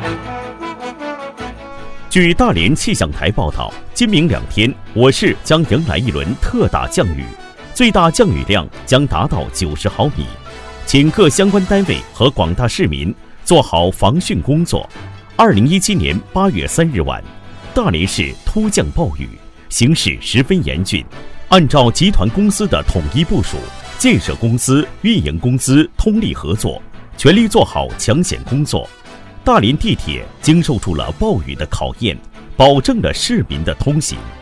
据大连气象台报道，今明2天，我市将迎来一轮特大降雨，最大降雨量将达到90毫米，请各相关单位和广大市民做好防汛工作。2017年8月3日晚，大连市突降暴雨，形势十分严峻。按照集团公司的统一部署，建设公司、运营公司通力合作，全力做好抢险工作。大连地铁经受住了暴雨的考验，保证了市民的通行。